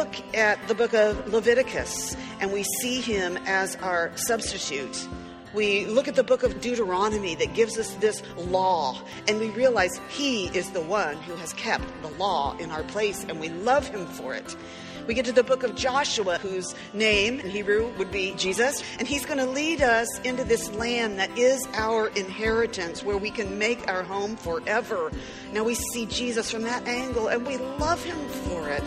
look at the book of Leviticus and we see him as our substitute. We look at the book of Deuteronomy that gives us this law, and we realize he is the one who has kept the law in our place, and we love him for it. We get to the book of Joshua, whose name in Hebrew would be Jesus, and he's going to lead us into this land that is our inheritance, where we can make our home forever. Now we see Jesus from that angle, and we love him for it.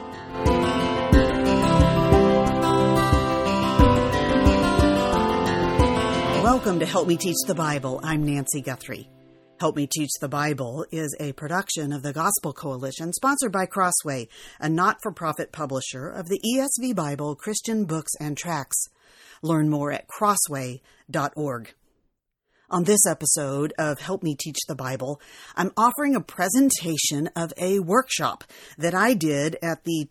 Welcome to Help Me Teach the Bible. I'm Nancy Guthrie. Help Me Teach the Bible is a production of the Gospel Coalition, sponsored by Crossway, a not-for-profit publisher of the ESV Bible, Christian books, and tracts. Learn more at crossway.org. On this episode of Help Me Teach the Bible, I'm offering a presentation of a workshop that I did at the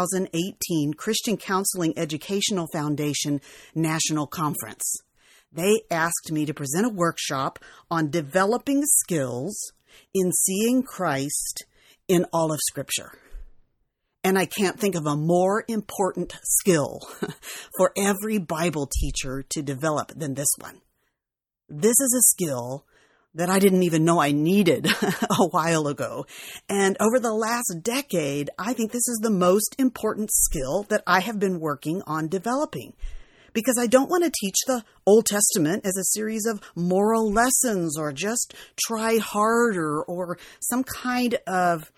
2018 Christian Counseling Educational Foundation National Conference. They asked me to present a workshop on developing skills in seeing Christ in all of Scripture. And I can't think of a more important skill for every Bible teacher to develop than this one. This is a skill that I didn't even know I needed a while ago. And over the last decade, I think this is the most important skill that I have been working on developing. Because I don't want to teach the Old Testament as a series of moral lessons or just try harder or some kind of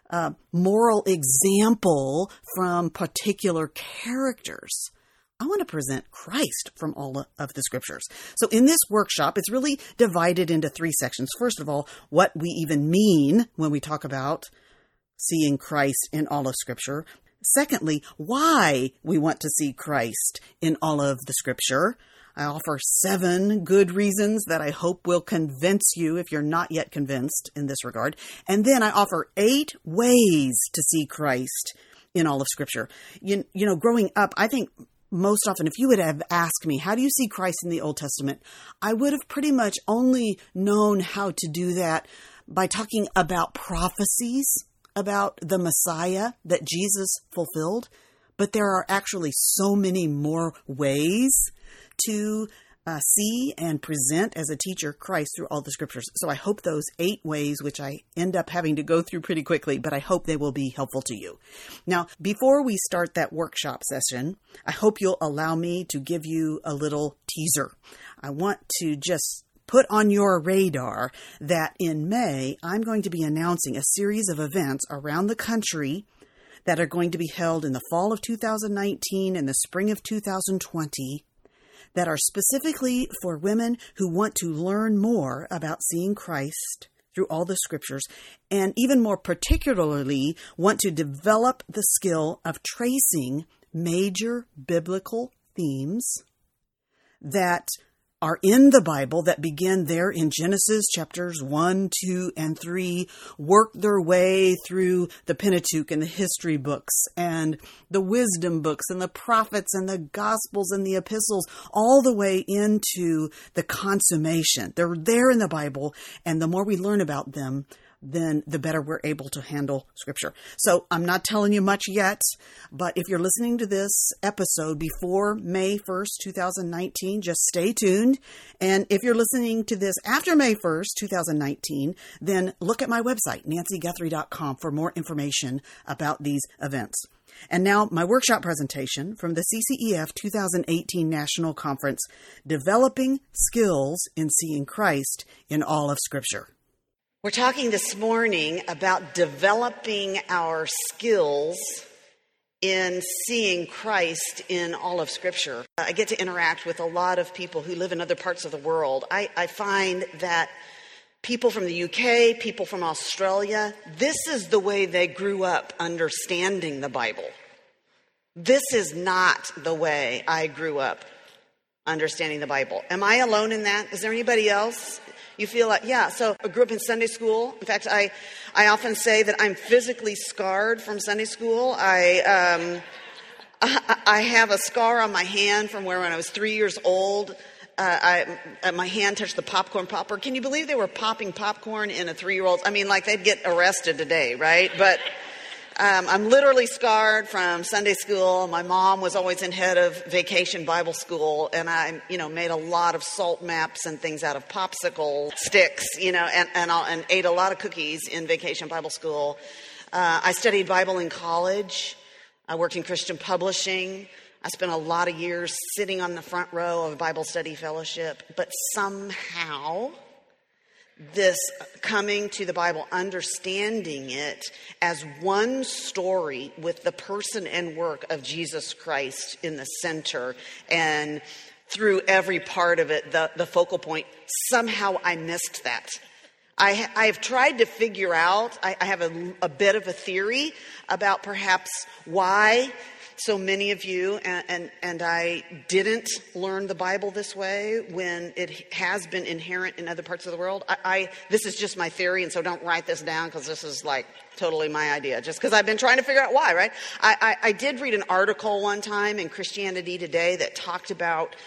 moral example from particular characters. I want to present Christ from all of the Scriptures. So in this workshop, it's really divided into three sections. First of all, what we even mean when we talk about seeing Christ in all of Scripture. Secondly, why we want to see Christ in all of the Scripture. I offer 7 good reasons that I hope will convince you if you're not yet convinced in this regard. And then I offer 8 ways to see Christ in all of Scripture. You know, growing up, I think most often, if you would have asked me, how do you see Christ in the Old Testament? I would have pretty much only known how to do that by talking about prophecies about the Messiah that Jesus fulfilled, but there are actually so many more ways to see and present as a teacher Christ through all the Scriptures. So I hope those 8 ways, which I end up having to go through pretty quickly, but I hope they will be helpful to you. Now, before we start that workshop session, I hope you'll allow me to give you a little teaser. I want to just put on your radar that in May, I'm going to be announcing a series of events around the country that are going to be held in the fall of 2019 and the spring of 2020 that are specifically for women who want to learn more about seeing Christ through all the Scriptures, and even more particularly want to develop the skill of tracing major biblical themes that are in the Bible that begin there in Genesis chapters 1, 2, and 3, work their way through the Pentateuch and the history books and the wisdom books and the prophets and the Gospels and the epistles, all the way into the consummation. They're there in the Bible, and the more we learn about them, then the better we're able to handle Scripture. So I'm not telling you much yet, but if you're listening to this episode before May 1st, 2019, just stay tuned. And if you're listening to this after May 1st, 2019, then look at my website, nancyguthrie.com, for more information about these events. And now my workshop presentation from the CCEF 2018 National Conference, Developing Skills in Seeing Christ in All of Scripture. We're talking this morning about developing our skills in seeing Christ in all of Scripture. I get to interact with a lot of people who live in other parts of the world. I find that people from the UK, people from Australia, this is the way they grew up understanding the Bible. This is not the way I grew up understanding the Bible. Am I alone in that? Is there anybody else? You feel like, yeah, so I grew up in Sunday school. In fact, I often say that I'm physically scarred from Sunday school. I have a scar on my hand from when I was 3 years old. My hand touched the popcorn popper. Can you believe they were popping popcorn in a 3-year-old? I mean, like they'd get arrested today, right? But I'm literally scarred from Sunday school. My mom was always in head of Vacation Bible School, and I, made a lot of salt maps and things out of popsicle sticks, and ate a lot of cookies in Vacation Bible School. I studied Bible in college. I worked in Christian publishing. I spent a lot of years sitting on the front row of a Bible study fellowship, but somehow this coming to the Bible, understanding it as one story with the person and work of Jesus Christ in the center, and through every part of it, the focal point, somehow I missed that. I've tried to figure out, I have a bit of a theory about perhaps why so many of you and I didn't learn the Bible this way when it has been inherent in other parts of the world. This is just my theory, and so don't write this down because this is like totally my idea, just because I've been trying to figure out why, right? I did read an article one time in Christianity Today that talked about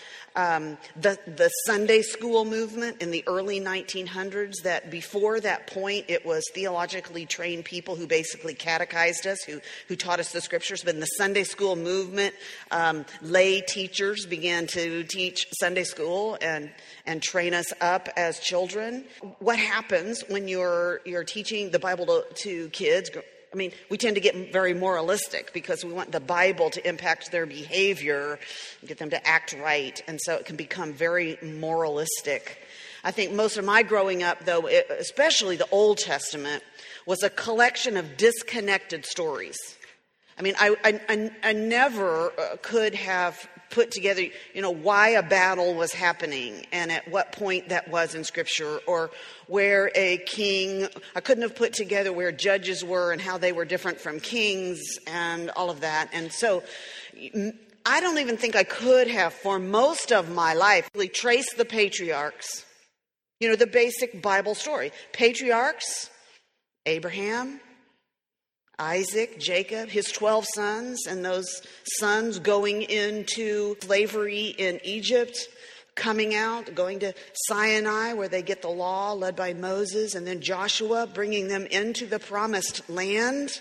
the Sunday school movement in the early 1900s, that before that point it was theologically trained people who basically catechized us, who taught us the scriptures. But in the Sunday school movement, lay teachers began to teach Sunday school and train us up as children. What happens when you're teaching the Bible to kids? I mean, we tend to get very moralistic because we want the Bible to impact their behavior, get them to act right. And so it can become very moralistic. I think most of my growing up, though, especially the Old Testament, was a collection of disconnected stories. I mean, I never could have put together, why a battle was happening and at what point that was in Scripture, or where a king, I couldn't have put together where judges were and how they were different from kings and all of that. And so I don't even think I could have, for most of my life, really traced the patriarchs, the basic Bible story. Patriarchs, Abraham, Isaac, Jacob, his 12 sons, and those sons going into slavery in Egypt, coming out, going to Sinai where they get the law led by Moses, and then Joshua bringing them into the promised land.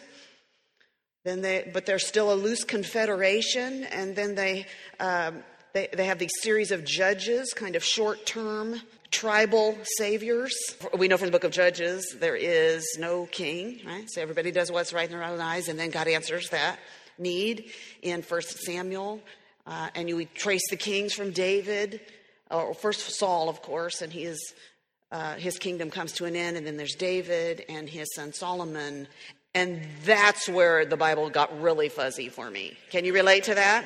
But they're still a loose confederation, and then they have these series of judges, kind of short-term tribal saviors. We know from the book of Judges there is no king, right? So everybody does what's right in their own eyes, and then God answers that need in 1 Samuel. And we trace the kings from David, or first Saul, of course, and his kingdom comes to an end, and then there's David and his son Solomon. And that's where the Bible got really fuzzy for me. Can you relate to that?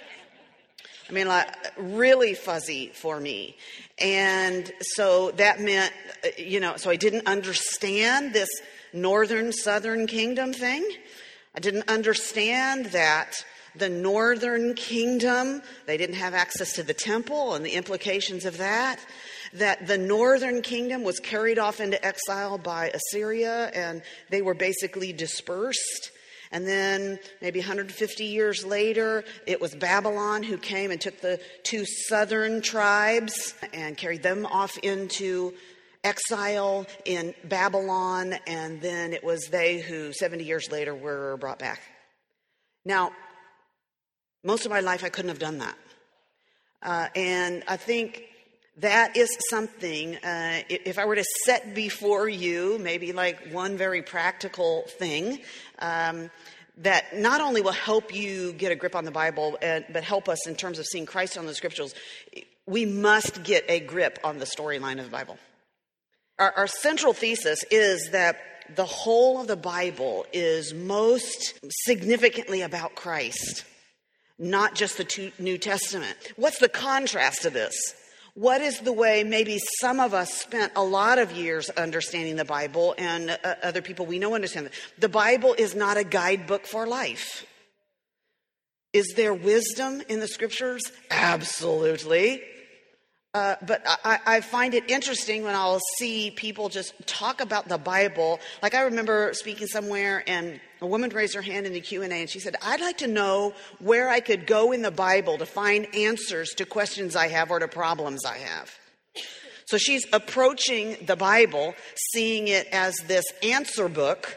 I mean, like, really fuzzy for me. And so that meant, so I didn't understand this northern, southern kingdom thing. I didn't understand that the northern kingdom, they didn't have access to the temple and the implications of that. That the northern kingdom was carried off into exile by Assyria, and they were basically dispersed. And then maybe 150 years later, it was Babylon who came and took the two southern tribes and carried them off into exile in Babylon. And then it was they who 70 years later were brought back. Now, most of my life I couldn't have done that. And I think that is something, if I were to set before you maybe like one very practical thing, that not only will help you get a grip on the Bible, but help us in terms of seeing Christ on the scriptures, we must get a grip on the storyline of the Bible. Our central thesis is that the whole of the Bible is most significantly about Christ, not just the New Testament. What's the contrast to this? What is the way maybe some of us spent a lot of years understanding the Bible, and other people we know understand it? The Bible is not a guidebook for life. Is there wisdom in the scriptures? Absolutely. But I find it interesting when I'll see people just talk about the Bible. Like I remember speaking somewhere and a woman raised her hand in the Q&A and she said, I'd like to know where I could go in the Bible to find answers to questions I have or to problems I have. So she's approaching the Bible, seeing it as this answer book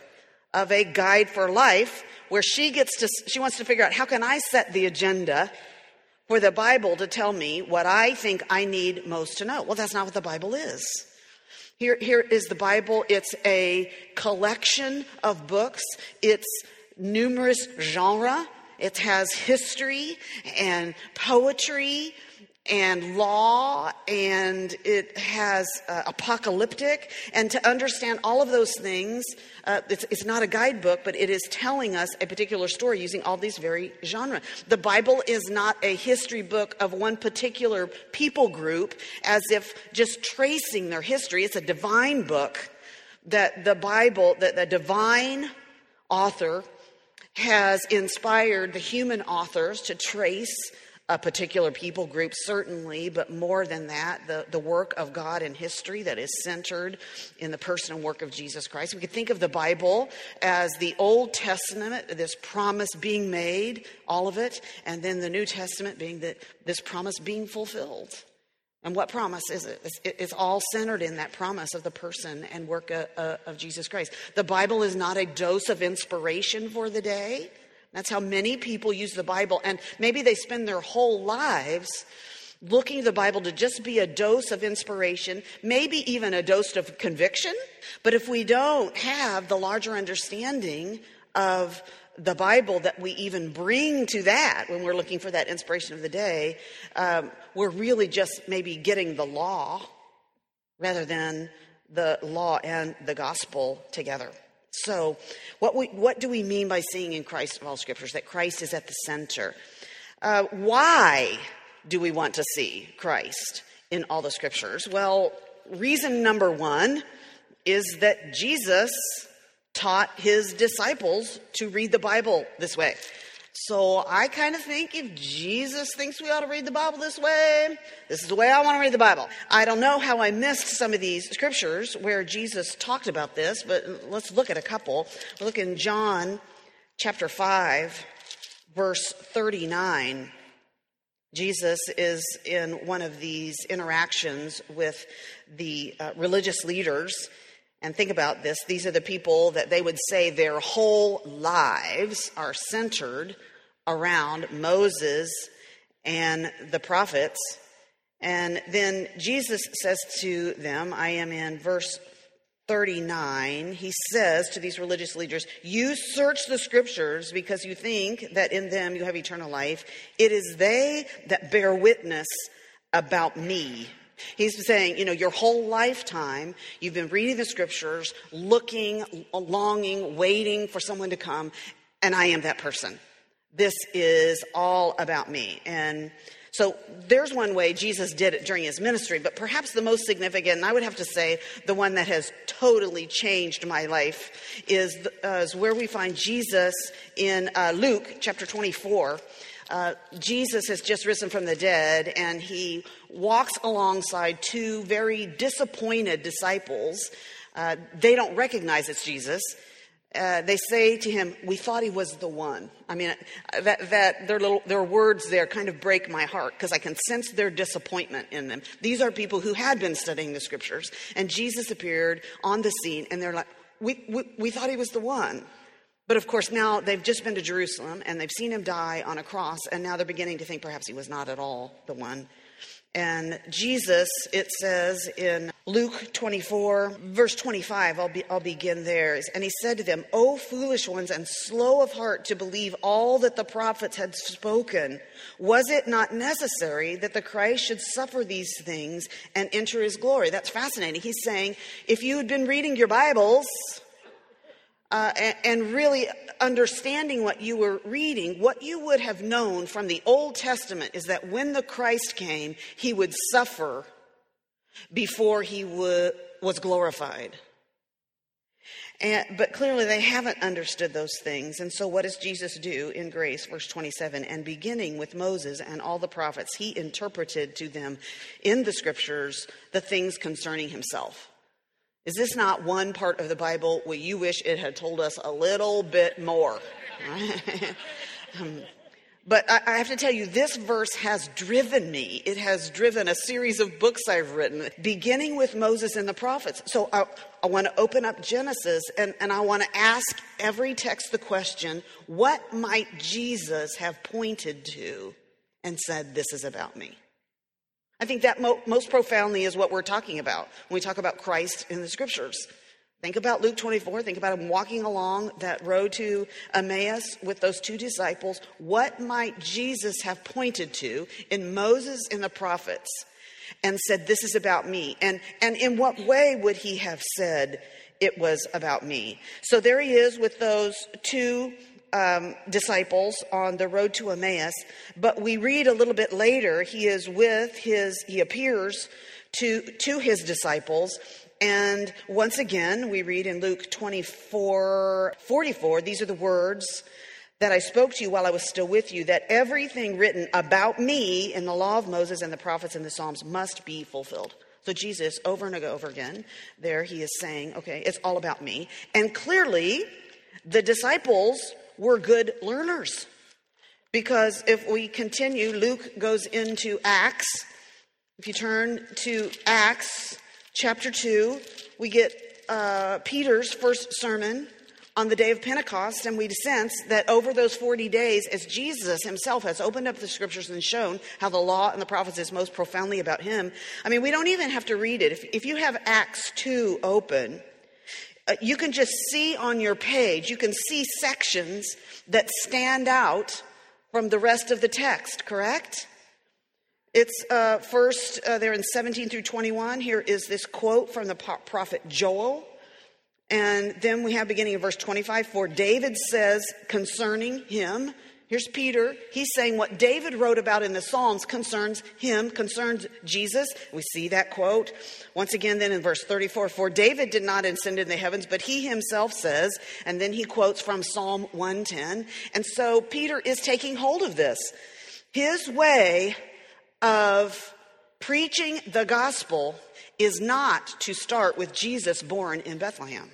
of a guide for life where she wants to figure out, how can I set the agenda for the Bible to tell me what I think I need most to know? Well, that's not what the Bible is. Here is the Bible. It's a collection of books. It's numerous genre. It has history and poetry and law, and it has apocalyptic. And to understand all of those things, it's not a guidebook, but it is telling us a particular story using all these very genres. The Bible is not a history book of one particular people group as if just tracing their history. It's a divine book that the divine author has inspired the human authors to trace a particular people group, certainly, but more than that, the work of God in history that is centered in the person and work of Jesus Christ. We could think of the Bible as the Old Testament, this promise being made, all of it, and then the New Testament being this promise being fulfilled. And what promise is it? It's all centered in that promise of the person and work of Jesus Christ. The Bible is not a dose of inspiration for the day. That's how many people use the Bible, and maybe they spend their whole lives looking to the Bible to just be a dose of inspiration, maybe even a dose of conviction. But if we don't have the larger understanding of the Bible that we even bring to that when we're looking for that inspiration of the day, we're really just maybe getting the law rather than the law and the gospel together. So what do we mean by seeing in Christ of all scriptures, that Christ is at the center? Why do we want to see Christ in all the scriptures? Well, reason number one is that Jesus taught his disciples to read the Bible this way. So I kind of think if Jesus thinks we ought to read the Bible this way, this is the way I want to read the Bible. I don't know how I missed some of these scriptures where Jesus talked about this, but let's look at a couple. We'll look in John chapter 5, verse 39. Jesus is in one of these interactions with the religious leaders. And think about this. These are the people that they would say their whole lives are centered around Moses and the prophets. And then Jesus says to them, I am in verse 39, he says to these religious leaders, you search the scriptures because you think that in them you have eternal life. It is they that bear witness about me. He's saying, your whole lifetime, you've been reading the scriptures, looking, longing, waiting for someone to come, and I am that person. This is all about me. And so there's one way Jesus did it during his ministry, but perhaps the most significant, and I would have to say the one that has totally changed my life, is where we find Jesus in Luke chapter 24. Jesus has just risen from the dead, and he walks alongside two very disappointed disciples. They don't recognize it's Jesus. They say to him, we thought he was the one. I mean, their words there kind of break my heart because I can sense their disappointment in them. These are people who had been studying the scriptures, and Jesus appeared on the scene, and they're like, we thought he was the one. But of course, now they've just been to Jerusalem and they've seen him die on a cross, and now they're beginning to think perhaps he was not at all the one. And Jesus, it says in Luke 24, verse 25, I'll begin there. And he said to them, O foolish ones and slow of heart to believe all that the prophets had spoken. Was it not necessary that the Christ should suffer these things and enter his glory? That's fascinating. He's saying, if you had been reading your Bibles and really understanding what you were reading, what you would have known from the Old Testament is that when the Christ came, he would suffer before he was glorified. But clearly they haven't understood those things. And so what does Jesus do in grace? Verse 27, and beginning with Moses and all the prophets, he interpreted to them in the scriptures the things concerning himself. Is this not one part of the Bible where you wish it had told us a little bit more? But I have to tell you, this verse has driven me. It has driven a series of books I've written, beginning with Moses and the prophets. So I want to open up Genesis, and I want to ask every text the question, what might Jesus have pointed to and said, this is about me? I think that most profoundly is what we're talking about when we talk about Christ in the Scriptures. Think about Luke 24. Think about him walking along that road to Emmaus with those two disciples. What might Jesus have pointed to in Moses and the prophets and said, this is about me? And in what way would he have said it was about me? So there he is with those two disciples on the road to Emmaus. But we read a little bit later, he appears to his disciples. And once again, we read in Luke 24:44, these are the words that I spoke to you while I was still with you, that everything written about me in the law of Moses and the prophets and the Psalms must be fulfilled. So Jesus, over and over again, there he is saying, okay, it's all about me. And clearly, the disciples were good learners. Because if we continue, Luke goes into Acts. If you turn to Acts chapter 2, we get Peter's first sermon on the day of Pentecost, and we sense that over those 40 days, as Jesus himself has opened up the Scriptures and shown how the law and the prophets is most profoundly about him. I mean, we don't even have to read it. If you have Acts 2 open, you can just see on your page, you can see sections that stand out from the rest of the text, correct? It's first there in 17 through 21. Here is this quote from the prophet Joel. And then we have beginning of verse 25. For David says concerning him, here's Peter. He's saying what David wrote about in the Psalms concerns him, concerns Jesus. We see that quote. Once again then in verse 34. For David did not ascend in the heavens, but he himself says, and then he quotes from Psalm 110. And so Peter is taking hold of this. His way of preaching the gospel is not to start with Jesus born in Bethlehem.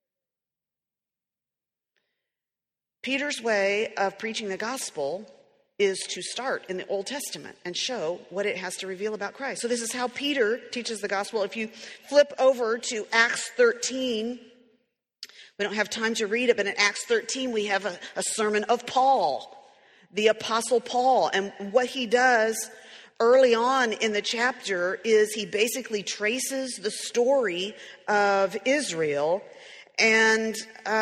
Peter's way of preaching the gospel is to start in the Old Testament and show what it has to reveal about Christ. So this is how Peter teaches the gospel. If you flip over to Acts 13, we don't have time to read it, but in Acts 13 we have a sermon of Paul, the Apostle Paul. And what he does early on in the chapter is he basically traces the story of Israel, and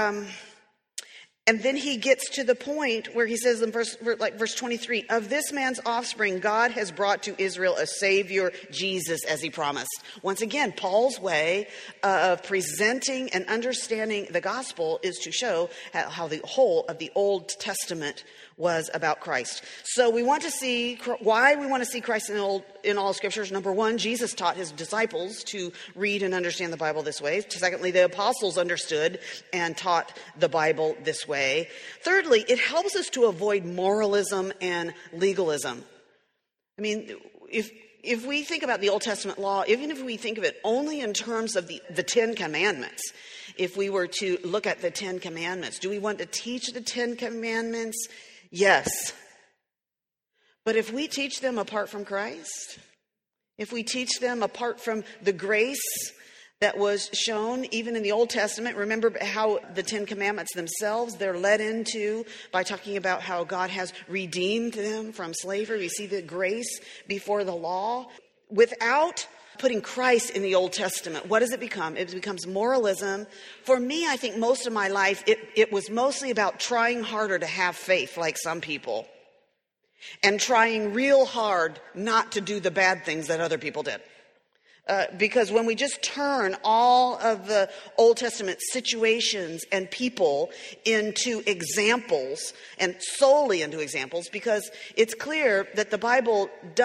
then he gets to the point where he says in verse 23, of this man's offspring, God has brought to Israel a Savior, Jesus, as he promised. Once again, Paul's way of presenting and understanding the gospel is to show how the whole of the Old Testament was about Christ. So we want to see why we want to see Christ in all scriptures. Number one, Jesus taught his disciples to read and understand the Bible this way. Secondly, the apostles understood and taught the Bible this way. Thirdly, it helps us to avoid moralism and legalism. I mean, if we think about the Old Testament law, even if we think of it only in terms of the Ten Commandments, if we were to look at the Ten Commandments, do we want to teach the Ten Commandments? Yes. But if we teach them apart from Christ, if we teach them apart from the grace that was shown even in the Old Testament, remember how the Ten Commandments themselves, they're led into by talking about how God has redeemed them from slavery. We see the grace before the law. Without putting Christ in the Old Testament, what does it become? It becomes moralism. For me, I think most of my life, it was mostly about trying harder to have faith like some people and trying real hard not to do the bad things that other people did. Because when we just turn all of the Old Testament situations and people into examples, and solely into examples, because it's clear that the Bible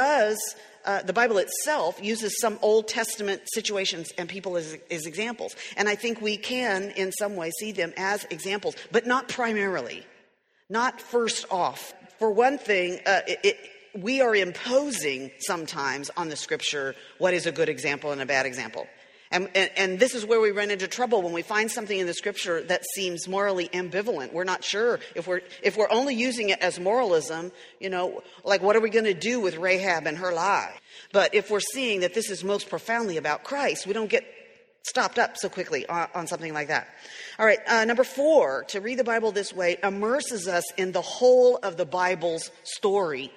itself uses some Old Testament situations and people as examples. And I think we can, in some way, see them as examples, but not primarily, not first off. For one thing, we are imposing sometimes on the Scripture what is a good example and a bad example. And this is where we run into trouble when we find something in the scripture that seems morally ambivalent. We're not sure if we're only using it as moralism, like what are we going to do with Rahab and her lie? But if we're seeing that this is most profoundly about Christ, we don't get stopped up so quickly on something like that. All right, number 4, to read the Bible this way immerses us in the whole of the Bible's story.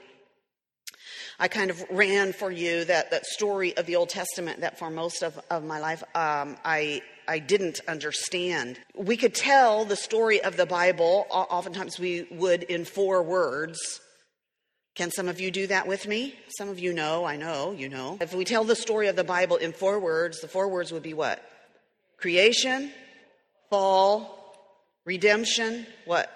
I kind of ran for you that story of the Old Testament that for most of my life I didn't understand. We could tell the story of the Bible, oftentimes we would, in 4 words. Can some of you do that with me? Some of you know, I know, you know. If we tell the story of the Bible in 4 words, the 4 words would be what? Creation, fall, redemption, what?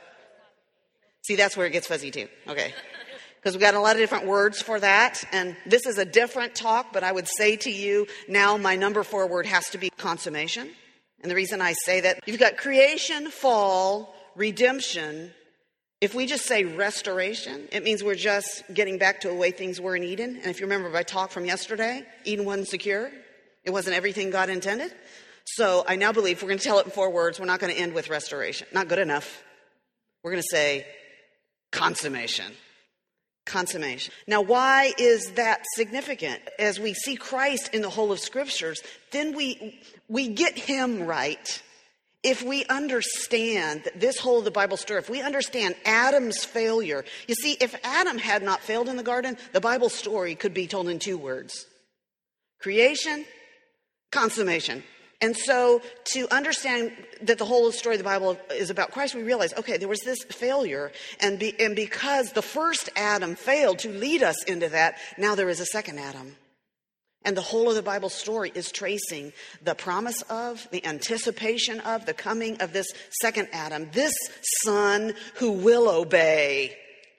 See, that's where it gets fuzzy too. Okay. Because we've got a lot of different words for that. And this is a different talk, but I would say to you now my number 4 word has to be consummation. And the reason I say that, you've got creation, fall, redemption. If we just say restoration, it means we're just getting back to the way things were in Eden. And if you remember my talk from yesterday, Eden wasn't secure. It wasn't everything God intended. So I now believe we're going to tell it in 4 words. We're not going to end with restoration. Not good enough. We're going to say consummation. Consummation. Now, why is that significant? As we see Christ in the whole of Scriptures, then we get him right. If we understand this whole of the Bible story, if we understand Adam's failure, you see, if Adam had not failed in the garden, the Bible story could be told in 2 words. Creation, consummation. And so to understand that the whole story of the Bible is about Christ, we realize, okay, there was this failure. And because the first Adam failed to lead us into that, now there is a second Adam. And the whole of the Bible story is tracing the promise of, the anticipation of, the coming of this second Adam, this son who will obey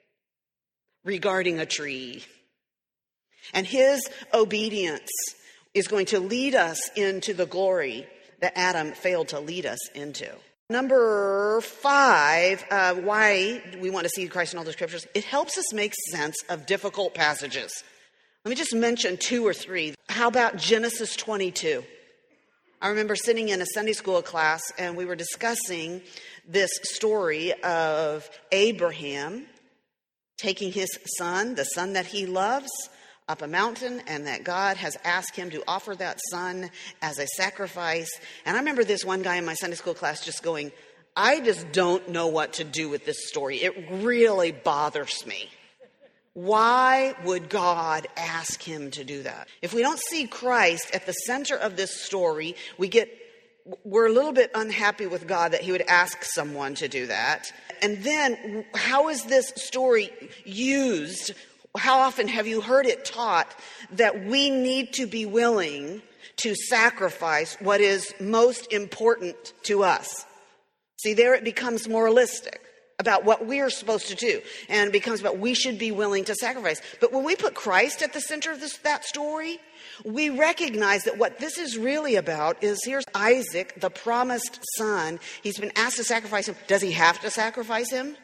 regarding a tree. And his obedience is going to lead us into the glory that Adam failed to lead us into. Number 5, why we want to see Christ in all the scriptures, it helps us make sense of difficult passages. Let me just mention 2 or 3. How about Genesis 22? I remember sitting in a Sunday school class and we were discussing this story of Abraham taking his son, the son that he loves, up a mountain, and that God has asked him to offer that son as a sacrifice. And I remember this one guy in my Sunday school class just going, I just don't know what to do with this story. It really bothers me. Why would God ask him to do that? If we don't see Christ at the center of this story, we're a little bit unhappy with God that he would ask someone to do that. And then how is this story used? How often have you heard it taught that we need to be willing to sacrifice what is most important to us? See, there it becomes moralistic about what we're supposed to do, and it becomes about we should be willing to sacrifice. But when we put Christ at the center of that story, we recognize that what this is really about is, here's Isaac, the promised son. He's been asked to sacrifice him. Does he have to sacrifice him?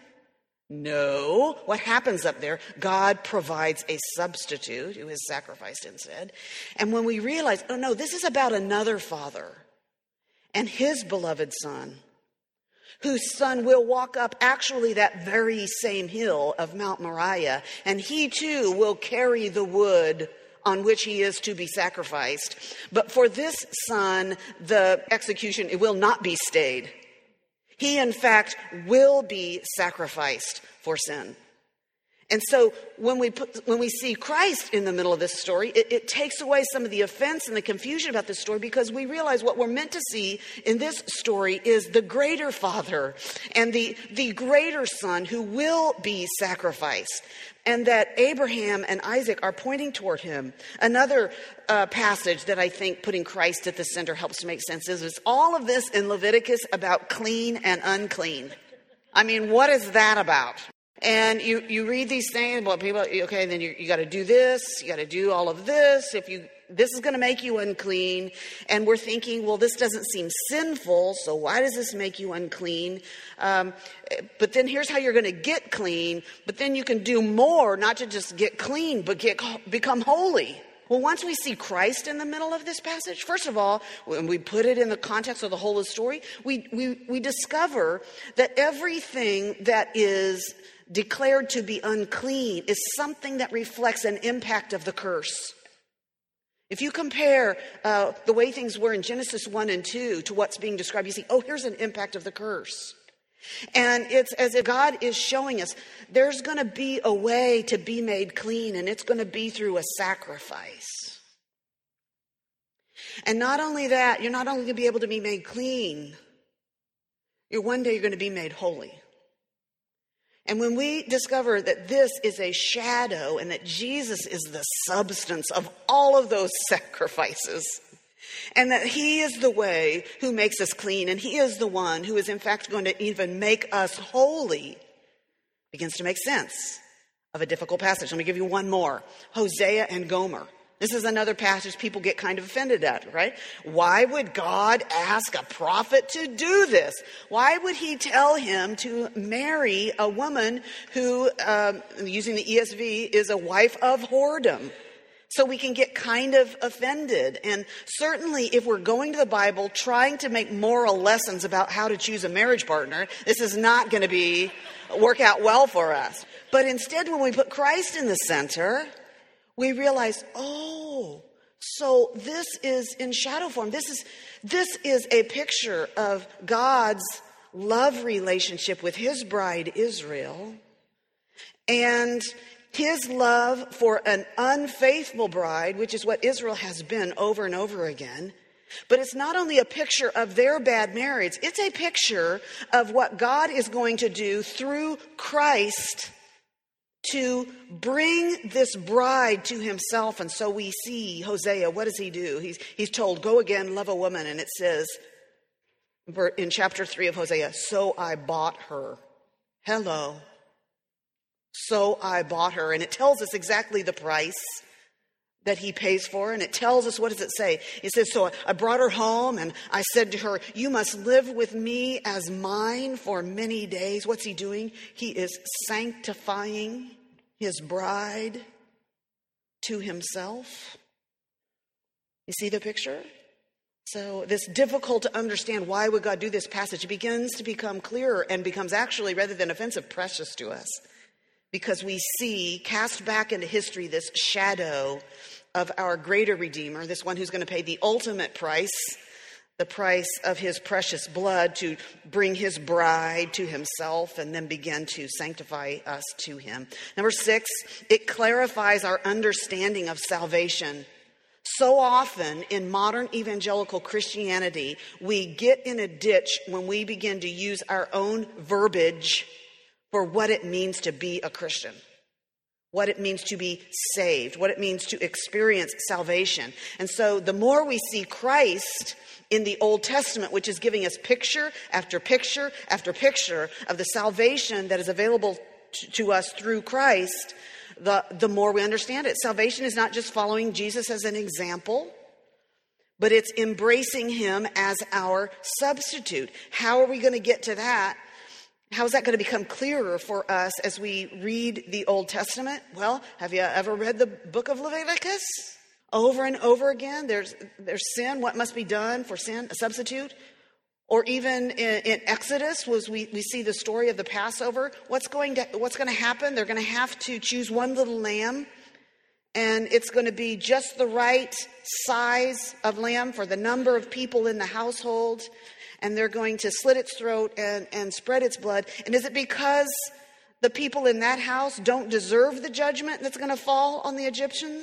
No. What happens up there? God provides a substitute who is sacrificed instead. And when we realize, oh no, this is about another father and his beloved son, whose son will walk up actually that very same hill of Mount Moriah, and he too will carry the wood on which he is to be sacrificed. But for this son, the execution, it will not be stayed. He, in fact, will be sacrificed for sin. And so when we see Christ in the middle of this story, it takes away some of the offense and the confusion about this story, because we realize what we're meant to see in this story is the greater father and the greater son who will be sacrificed, and that Abraham and Isaac are pointing toward him. Another passage that I think putting Christ at the center helps to make sense is all of this in Leviticus about clean and unclean. I mean, what is that about? And you read these things, well, people, okay, then you got to do this, you got to do all of this. This is going to make you unclean. And we're thinking, well, this doesn't seem sinful, so why does this make you unclean? But then here's how you're going to get clean. But then you can do more, not to just get clean, but become holy. Well, once we see Christ in the middle of this passage, first of all, when we put it in the context of the whole of the story, we discover that everything that is declared to be unclean is something that reflects an impact of the curse. If you compare the way things were in Genesis 1 and 2 to what's being described, you see, oh, here's an impact of the curse. And it's as if God is showing us there's going to be a way to be made clean, and it's going to be through a sacrifice. And not only that, you're not only going to be able to be made clean, one day you're going to be made holy. And when we discover that this is a shadow and that Jesus is the substance of all of those sacrifices, and that he is the way who makes us clean, and he is the one who is in fact going to even make us holy, begins to make sense of a difficult passage. Let me give you one more. Hosea and Gomer. This is another passage people get kind of offended at, right? Why would God ask a prophet to do this? Why would he tell him to marry a woman who, using the ESV, is a wife of whoredom? So we can get kind of offended. And certainly if we're going to the Bible trying to make moral lessons about how to choose a marriage partner, this is not going to work out well for us. But instead, when we put Christ in the center, we realize, oh, so this is in shadow form. This is a picture of God's love relationship with his bride Israel, and his love for an unfaithful bride, which is what Israel has been over and over again. But it's not only a picture of their bad marriage, it's a picture of what God is going to do through Christ to bring this bride to himself. And so we see Hosea, what does he do? He's told, go again, love a woman. And it says in chapter 3 of Hosea, so I bought her. Hello. So I bought her. And it tells us exactly the price that he pays for her. And it tells us, what does it say? It says, so I brought her home and I said to her, you must live with me as mine for many days. What's he doing? He is sanctifying his bride to himself. You see the picture? So this difficult to understand, why would God do this passage, begins to become clearer and becomes actually, rather than offensive, precious to us. Because we see, cast back into history, this shadow of our greater Redeemer, this one who's going to pay the ultimate price, the price of his precious blood to bring his bride to himself and then begin to sanctify us to him. Number 6, it clarifies our understanding of salvation. So often in modern evangelical Christianity, we get in a ditch when we begin to use our own verbiage for what it means to be a Christian, what it means to be saved, what it means to experience salvation. And so the more we see Christ in the Old Testament, which is giving us picture after picture after picture of the salvation that is available to us through Christ, the more we understand it. Salvation is not just following Jesus as an example, but it's embracing him as our substitute. How are we going to get to that? How is that going to become clearer for us as we read the Old Testament? Well, have you ever read the book of Leviticus? Over and over again, there's sin, what must be done for sin, a substitute. Or even in Exodus, we see the story of the Passover. What's going to happen? They're going to have to choose one little lamb, and it's going to be just the right size of lamb for the number of people in the household. And they're going to slit its throat and spread its blood. And is it because the people in that house don't deserve the judgment that's going to fall on the Egyptians?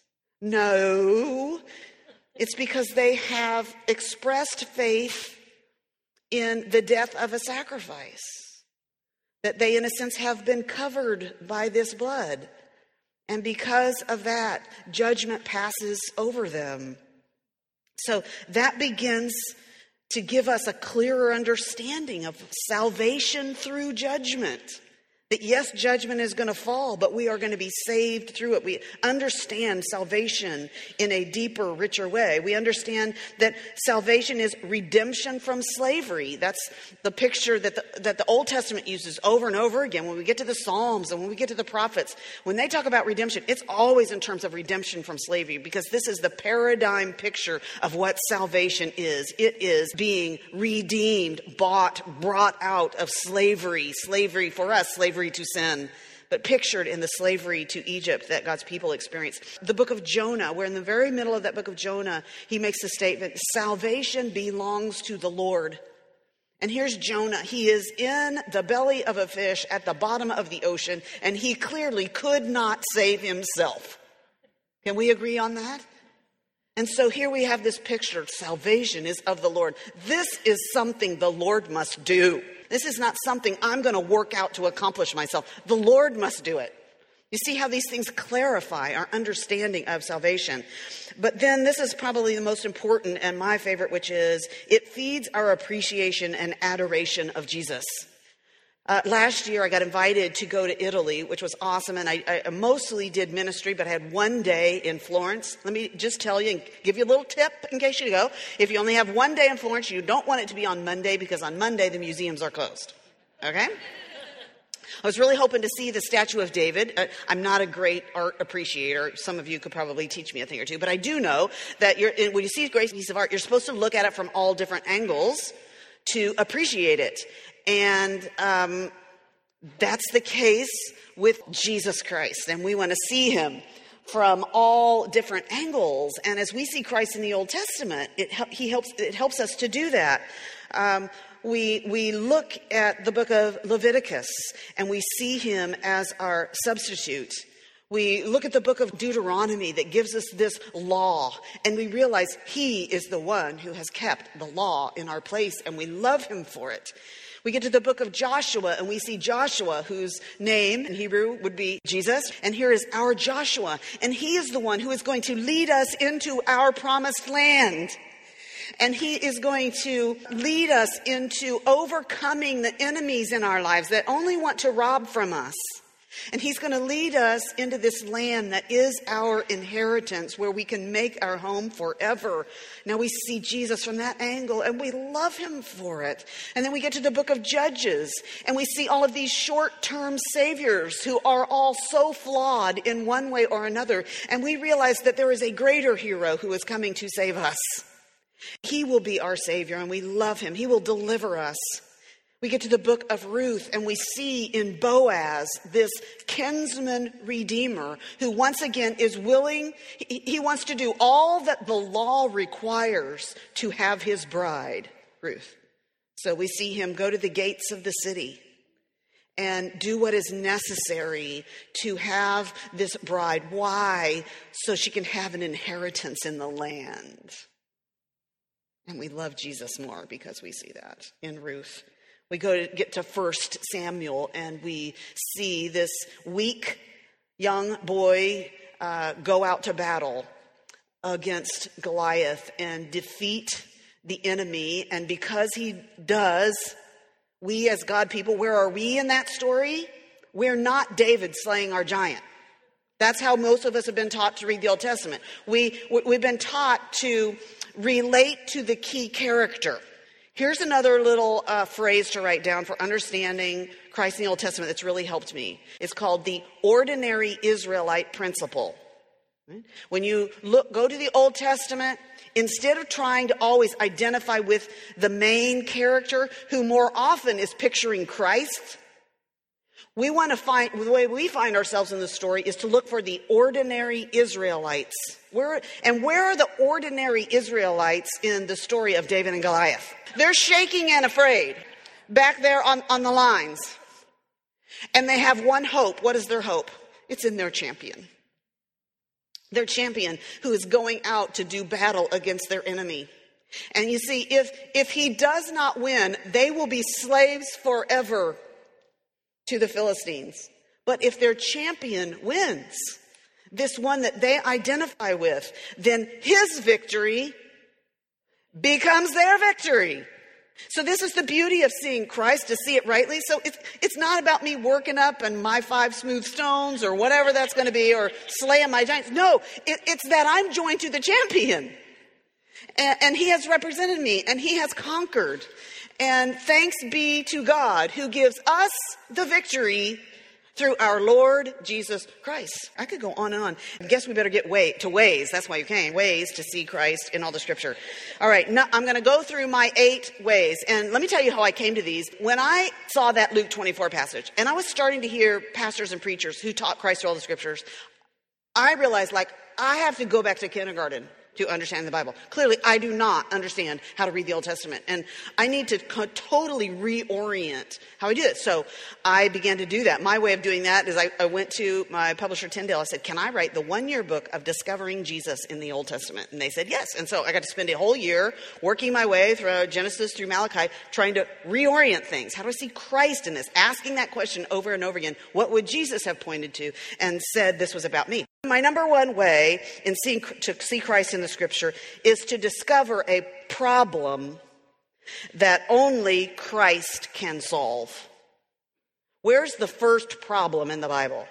No. It's because they have expressed faith in the death of a sacrifice, that they, in a sense, have been covered by this blood. And because of that, judgment passes over them. So that begins to give us a clearer understanding of salvation through judgment. That yes, judgment is going to fall, but we are going to be saved through it. We understand salvation in a deeper, richer way. We understand that salvation is redemption from slavery. That's the picture that the Old Testament uses over and over again. When we get to the Psalms and when we get to the prophets, when they talk about redemption, it's always in terms of redemption from slavery, because this is the paradigm picture of what salvation is. It is being redeemed, bought, brought out of slavery. Slavery for us, slavery to sin, but pictured in the slavery to Egypt that God's people experienced. The book of Jonah, where in the very middle of that book of Jonah, he makes the statement, salvation belongs to the Lord. And here's Jonah. He is in the belly of a fish at the bottom of the ocean, and he clearly could not save himself. Can we agree on that? And so here we have this picture. Salvation is of the Lord. This is something the Lord must do. This is not something I'm going to work out to accomplish myself. The Lord must do it. You see how these things clarify our understanding of salvation. But then this is probably the most important and my favorite, which is it feeds our appreciation and adoration of Jesus. Last year, I got invited to go to Italy, which was awesome, and I mostly did ministry, but I had one day in Florence. Let me just tell you and give you a little tip in case you go. If you only have one day in Florence, you don't want it to be on Monday, because on Monday, the museums are closed. Okay? I was really hoping to see the statue of David. I'm not a great art appreciator. Some of you could probably teach me a thing or two, but I do know that when you see a great piece of art, you're supposed to look at it from all different angles to appreciate it. And that's the case with Jesus Christ. And we want to see him from all different angles. And as we see Christ in the Old Testament, it helps us to do that. We look at the book of Leviticus and we see him as our substitute. We look at the book of Deuteronomy that gives us this law, and we realize he is the one who has kept the law in our place, and we love him for it. We get to the book of Joshua, and we see Joshua, whose name in Hebrew would be Jesus, and here is our Joshua, and he is the one who is going to lead us into our promised land. And he is going to lead us into overcoming the enemies in our lives that only want to rob from us. And he's going to lead us into this land that is our inheritance, where we can make our home forever. Now we see Jesus from that angle, and we love him for it. And then we get to the book of Judges, and we see all of these short-term saviors who are all so flawed in one way or another. And we realize that there is a greater hero who is coming to save us. He will be our Savior, and we love him. He will deliver us. We get to the book of Ruth, and we see in Boaz this kinsman redeemer who once again is willing. He wants to do all that the law requires to have his bride, Ruth. So we see him go to the gates of the city and do what is necessary to have this bride. Why? So she can have an inheritance in the land. And we love Jesus more because we see that in Ruth. We get to 1 Samuel, and we see this weak young boy go out to battle against Goliath and defeat the enemy. And because he does, we as God people, where are we in that story? We're not David slaying our giant. That's how most of us have been taught to read the Old Testament. We've been taught to relate to the key character. Here's another little phrase to write down for understanding Christ in the Old Testament that's really helped me. It's called the ordinary Israelite principle. When you go to the Old Testament, instead of trying to always identify with the main character, who more often is picturing Christ, we want to find, the way we find ourselves in the story is to look for the ordinary Israelites. Where are the ordinary Israelites in the story of David and Goliath? They're shaking and afraid back there on the lines. And they have one hope. What is their hope? It's in their champion. Their champion who is going out to do battle against their enemy. And you see, if he does not win, they will be slaves forever to the Philistines. But if their champion wins, this one that they identify with, then his victory becomes their victory. So this is the beauty of seeing Christ, to see it rightly. So it's not about me working up and my 5 smooth stones or whatever that's going to be, or slaying my giants. No, it's that I'm joined to the champion. And he has represented me, and he has conquered. And thanks be to God who gives us the victory through our Lord Jesus Christ. I could go on and on. I guess we better get to ways. That's why you came. Ways to see Christ in all the scripture. All right, now I'm going to go through my 8 ways. And let me tell you how I came to these. When I saw that Luke 24 passage, and I was starting to hear pastors and preachers who taught Christ through all the scriptures, I realized, I have to go back to kindergarten to understand the Bible. Clearly, I do not understand how to read the Old Testament, and I need to totally reorient how I do it. So I began to do that. My way of doing that is I went to my publisher, Tyndale. I said, can I write the 1-year book of discovering Jesus in the Old Testament? And they said yes. And so I got to spend a whole year working my way through Genesis through Malachi, trying to reorient things. How do I see Christ in this? Asking that question over and over again. What would Jesus have pointed to and said this was about me? My number 1 way to see Christ in the scripture is to discover a problem that only Christ can solve. Where's the first problem in the Bible?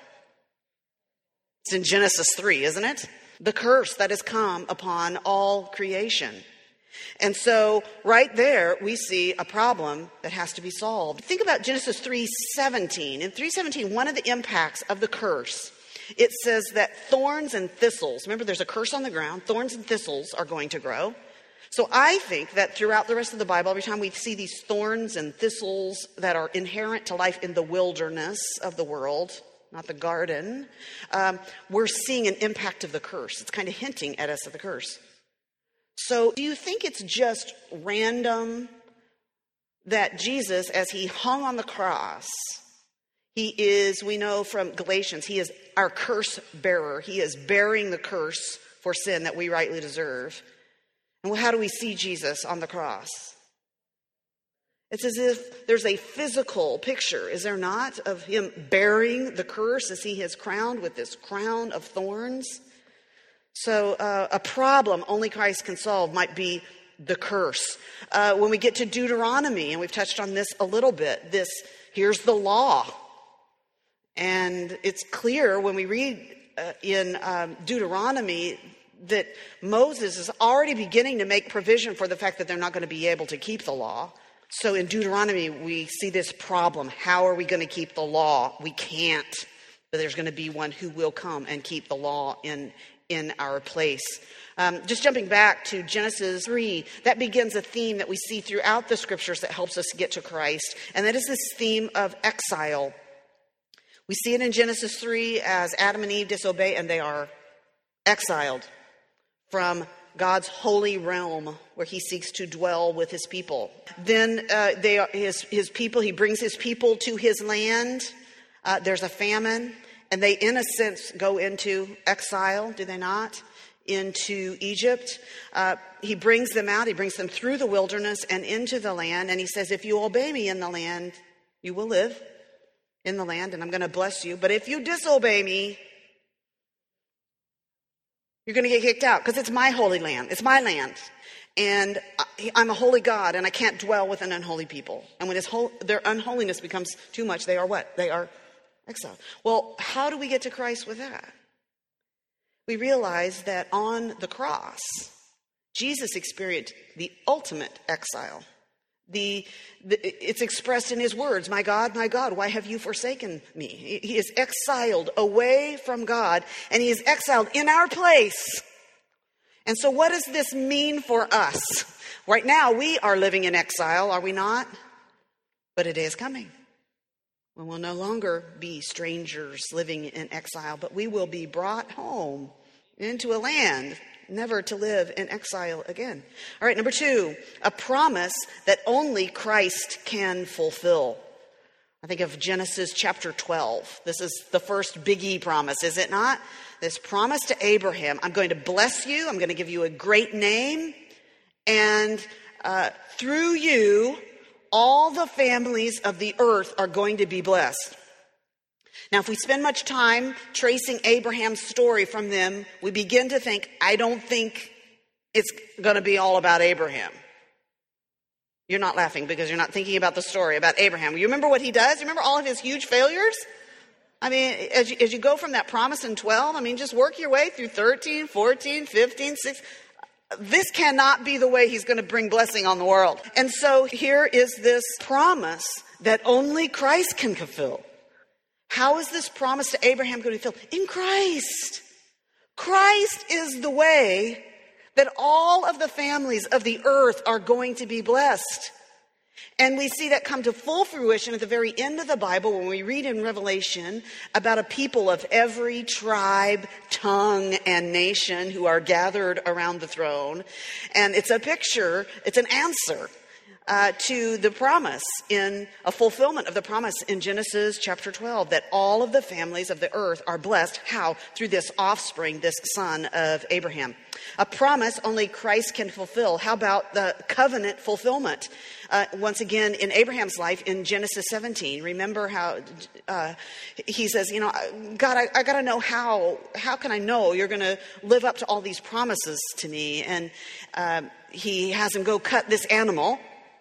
It's in Genesis 3, isn't it? The curse that has come upon all creation. And so right there, we see a problem that has to be solved. Think about Genesis 3:17. In 3:17, one of the impacts of the curse, it says that thorns and thistles, remember there's a curse on the ground, thorns and thistles are going to grow. So I think that throughout the rest of the Bible, every time we see these thorns and thistles that are inherent to life in the wilderness of the world, not the garden, we're seeing an impact of the curse. It's kind of hinting at us of the curse. So do you think it's just random that Jesus, as he hung on the cross, he is, we know from Galatians, he is our curse bearer. He is bearing the curse for sin that we rightly deserve. And how do we see Jesus on the cross? It's as if there's a physical picture, is there not, of him bearing the curse as he is crowned with this crown of thorns? So a problem only Christ can solve might be the curse. When we get to Deuteronomy, and we've touched on this a little bit, here's the law. And it's clear when we read in Deuteronomy that Moses is already beginning to make provision for the fact that they're not going to be able to keep the law. So in Deuteronomy, we see this problem. How are we going to keep the law? We can't. But there's going to be one who will come and keep the law in our place. Just jumping back to Genesis 3, that begins a theme that we see throughout the scriptures that helps us get to Christ. And that is this theme of exile. We see it in Genesis 3 as Adam and Eve disobey, and they are exiled from God's holy realm where he seeks to dwell with his people. Then his people, he brings his people to his land. There's a famine, and they, in a sense, go into exile, do they not? Into Egypt. He brings them out. He brings them through the wilderness and into the land. And he says, if you obey me in the land, you will live in the land, and I'm going to bless you. But if you disobey me, you're going to get kicked out, because it's my holy land. It's my land. And I'm a holy God, and I can't dwell with an unholy people. And when their unholiness becomes too much, they are what? They are exiled. Well, how do we get to Christ with that? We realize that on the cross, Jesus experienced the ultimate exile. It's expressed in his words, my God, why have you forsaken me? He is exiled away from God, and he is exiled in our place. And so what does this mean for us? Right now, we are living in exile, are we not? But a day is coming when we'll no longer be strangers living in exile, but we will be brought home into a land never to live in exile again. All right, number 2, a promise that only Christ can fulfill. I think of Genesis chapter 12. This is the first biggie promise, is it not? This promise to Abraham, I'm going to bless you, I'm going to give you a great name, and through you, all the families of the earth are going to be blessed. Now, if we spend much time tracing Abraham's story from them, we begin to think, I don't think it's going to be all about Abraham. You're not laughing because you're not thinking about the story about Abraham. You remember what he does? You remember all of his huge failures? I mean, as you go from that promise in 12, I mean, just work your way through 13, 14, 15, 16. This cannot be the way he's going to bring blessing on the world. And so here is this promise that only Christ can fulfill. How is this promise to Abraham going to be fulfilled? In Christ. Christ is the way that all of the families of the earth are going to be blessed. And we see that come to full fruition at the very end of the Bible when we read in Revelation about a people of every tribe, tongue, and nation who are gathered around the throne. And it's a picture, it's an answer to the promise, in a fulfillment of the promise in Genesis chapter 12, that all of the families of the earth are blessed. How? Through this offspring, this son of Abraham. A promise only Christ can fulfill. How about the covenant fulfillment? Once again, in Abraham's life, in Genesis 17, remember how he says, God, I got to know how can I know you're going to live up to all these promises to me? And he has him go cut this animal.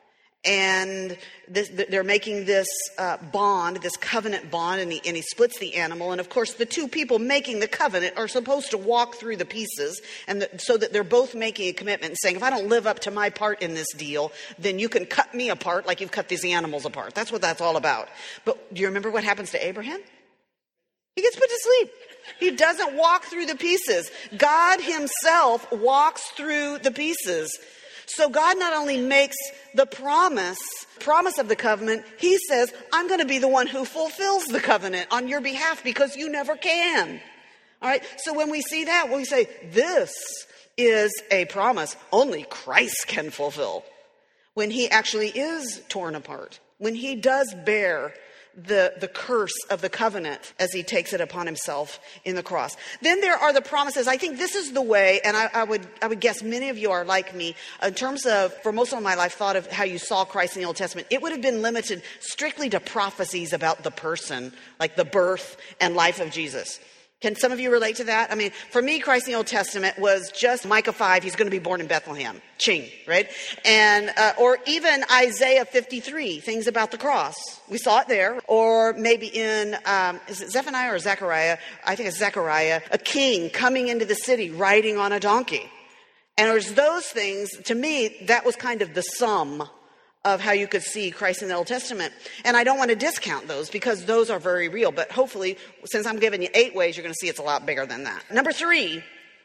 And they're making this bond, this covenant bond, and he splits the animal. And of course, the two people making the covenant are supposed to walk through the pieces, and so that they're both making a commitment and saying, if I don't live up to my part in this deal, then you can cut me apart like you've cut these animals apart. That's what that's all about. But do you remember what happens to Abraham? He gets put to sleep. He doesn't walk through the pieces. God himself walks through the pieces. So God not only makes the promise of the covenant, he says, I'm going to be the one who fulfills the covenant on your behalf because you never can. All right. So when we see that, we say, this is a promise only Christ can fulfill. When he actually is torn apart, when he does bear the curse of the covenant as he takes it upon himself in the cross. Then there are the promises. I think this is the way, and I would guess many of you are like me, in terms of, for most of my life, thought of how you saw Christ in the Old Testament. It would have been limited strictly to prophecies about the person, like the birth and life of Jesus. Can some of you relate to that? I mean, for me, Christ in the Old Testament was just Micah 5, he's going to be born in Bethlehem. Ching, right? And, or even Isaiah 53, things about the cross. We saw it there. Or maybe in, is it Zephaniah or Zechariah? I think it's Zechariah. A king coming into the city riding on a donkey. And there's those things, to me, that was kind of the sum of how you could see Christ in the Old Testament. And I don't want to discount those because those are very real. But hopefully, since I'm giving you 8 ways, you're going to see it's a lot bigger than that. Number 3,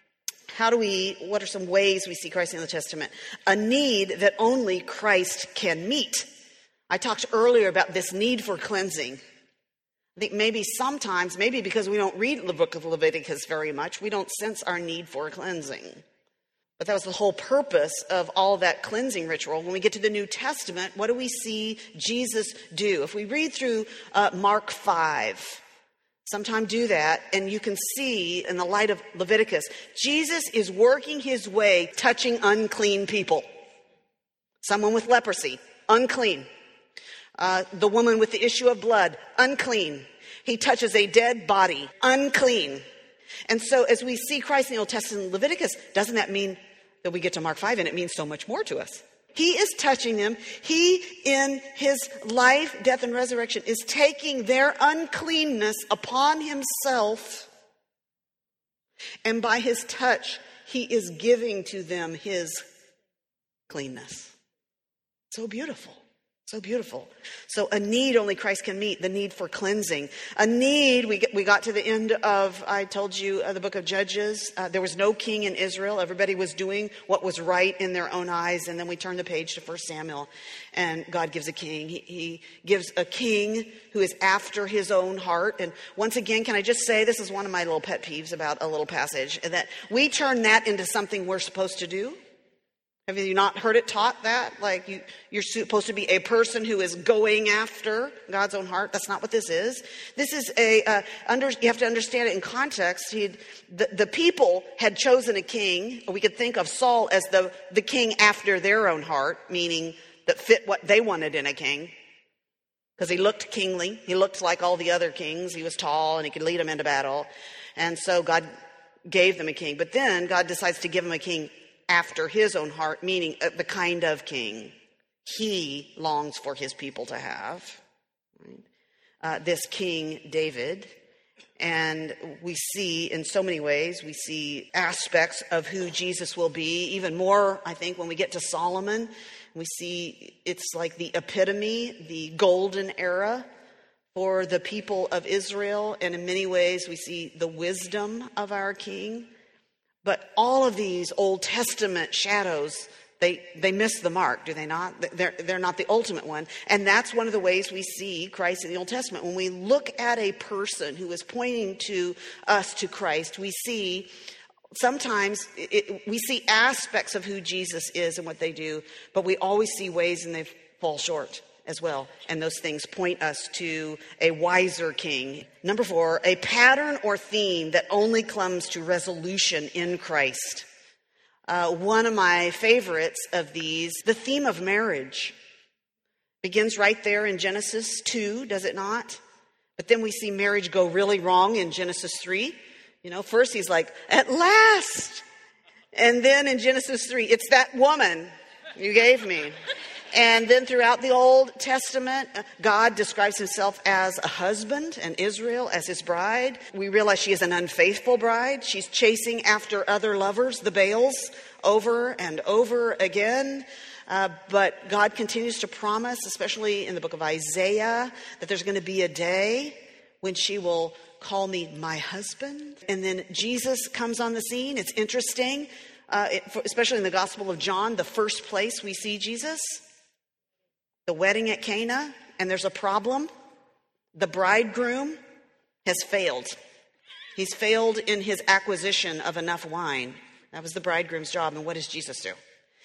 what are some ways we see Christ in the Testament? A need that only Christ can meet. I talked earlier about this need for cleansing. I think maybe because we don't read the book of Leviticus very much, we don't sense our need for cleansing. But that was the whole purpose of all that cleansing ritual. When we get to the New Testament, what do we see Jesus do? If we read through Mark 5, sometime do that, and you can see in the light of Leviticus, Jesus is working his way, touching unclean people. Someone with leprosy, unclean. The woman with the issue of blood, unclean. He touches a dead body, unclean. And so as we see Christ in the Old Testament, Leviticus, doesn't that mean that we get to Mark 5 and it means so much more to us? He is touching them. He, in his life, death, and resurrection, is taking their uncleanness upon himself. And by his touch, he is giving to them his cleanness. So beautiful. So beautiful. So a need only Christ can meet, the need for cleansing. A need, we got to the end of, I told you, the book of Judges. There was no king in Israel. Everybody was doing what was right in their own eyes. And then we turn the page to 1 Samuel, and God gives a king. He gives a king who is after his own heart. And once again, can I just say, this is one of my little pet peeves about a little passage, that we turn that into something we're supposed to do. Have you not heard it taught that? Like you're supposed to be a person who is going after God's own heart. That's not what this is. This is you have to understand it in context. The people had chosen a king. We could think of Saul as the king after their own heart, meaning that fit what they wanted in a king. Because he looked kingly. He looked like all the other kings. He was tall and he could lead them into battle. And so God gave them a king. But then God decides to give them a king after his own heart, meaning the kind of king. he longs for his people to have, right? This King David. And we see in so many ways, we see aspects of who Jesus will be. Even more, I think, when we get to Solomon, we see it's like the epitome, the golden era for the people of Israel. And in many ways, we see the wisdom of our King. But all of these Old Testament shadows, they miss the mark, do they not? They're not the ultimate one. And that's one of the ways we see Christ in the Old Testament. When we look at a person who is pointing to us to Christ, we see sometimes we see aspects of who Jesus is and what they do, but we always see ways and they fall short as well. And those things point us to a wiser king. Number 4, a pattern or theme that only comes to resolution in Christ. One of my favorites of these, the theme of marriage, begins right there in Genesis 2, does it not? But then we see marriage go really wrong in Genesis 3. You know, first he's like, at last. And then in Genesis 3, it's that woman you gave me. And then throughout the Old Testament, God describes himself as a husband and Israel as his bride. We realize she is an unfaithful bride. She's chasing after other lovers, the Baals, over and over again. But God continues to promise, especially in the book of Isaiah, that there's going to be a day when she will call me my husband. And then Jesus comes on the scene. It's interesting, especially in the Gospel of John, the first place we see Jesus. The wedding at Cana, and there's a problem. The bridegroom has failed. He's failed in his acquisition of enough wine. That was the bridegroom's job. And what does Jesus do?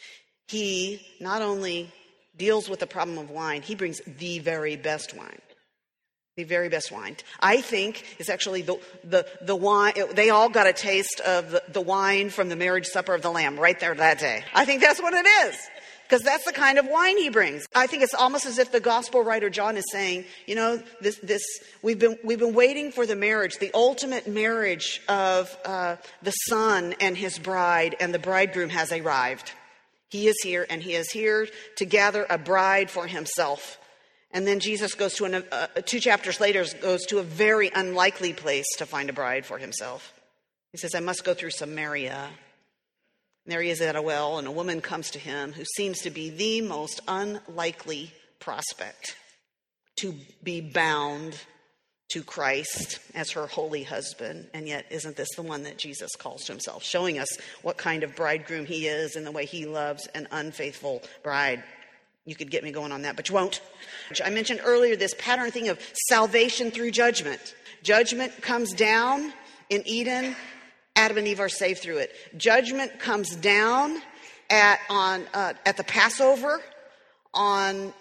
He not only deals with the problem of wine, he brings the very best wine. The very best wine. I think it's actually the wine. They all got a taste of the wine from the marriage supper of the Lamb right there that day. I think that's what it is. Because that's the kind of wine he brings. I think it's almost as if the gospel writer John is saying, you know, we've been waiting for the marriage, the ultimate marriage of the son and his bride, and the bridegroom has arrived. He is here, and he is here to gather a bride for himself. And then Jesus goes to 2 chapters later, goes to a very unlikely place to find a bride for himself. He says, I must go through Samaria. And there he is at a well, and a woman comes to him who seems to be the most unlikely prospect to be bound to Christ as her holy husband. And yet, isn't this the one that Jesus calls to himself, showing us what kind of bridegroom he is and the way he loves an unfaithful bride? You could get me going on that, but you won't. I mentioned earlier this pattern thing of salvation through judgment. Judgment comes down in Eden. Adam and Eve are saved through it. Judgment comes down at the Passover on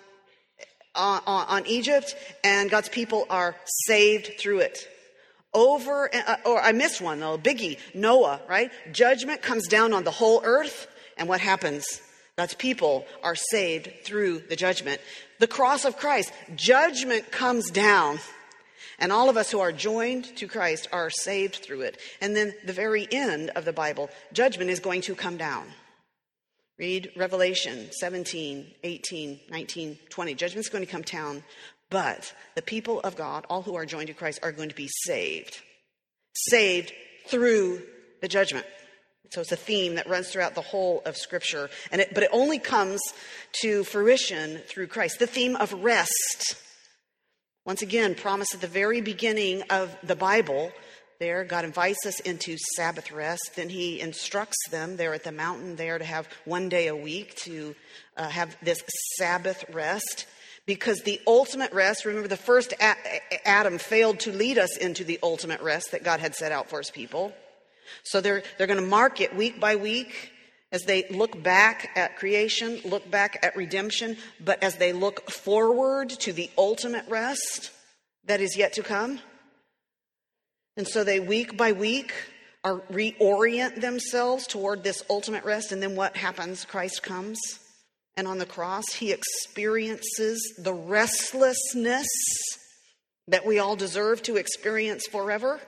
Egypt, and God's people are saved through it. Or I missed one though, biggie, Noah, right? Judgment comes down on the whole earth, and what happens? God's people are saved through the judgment. The cross of Christ, judgment comes down. And all of us who are joined to Christ are saved through it. And then the very end of the Bible, judgment is going to come down. Read Revelation 17, 18, 19, 20. Judgment's going to come down. But the people of God, all who are joined to Christ, are going to be saved. Saved through the judgment. So it's a theme that runs throughout the whole of Scripture. But it only comes to fruition through Christ. The theme of rest. Once again, promised at the very beginning of the Bible, there God invites us into Sabbath rest. Then he instructs them there at the mountain there to have one day a week to have this Sabbath rest. Because the ultimate rest, remember the first Adam failed to lead us into the ultimate rest that God had set out for his people. So they're going to mark it week by week as they look back at creation, look back at redemption, but as they look forward to the ultimate rest that is yet to come. And so they week by week are reorient themselves toward this ultimate rest. And then what happens? Christ comes, and on the cross he experiences the restlessness that we all deserve to experience forever,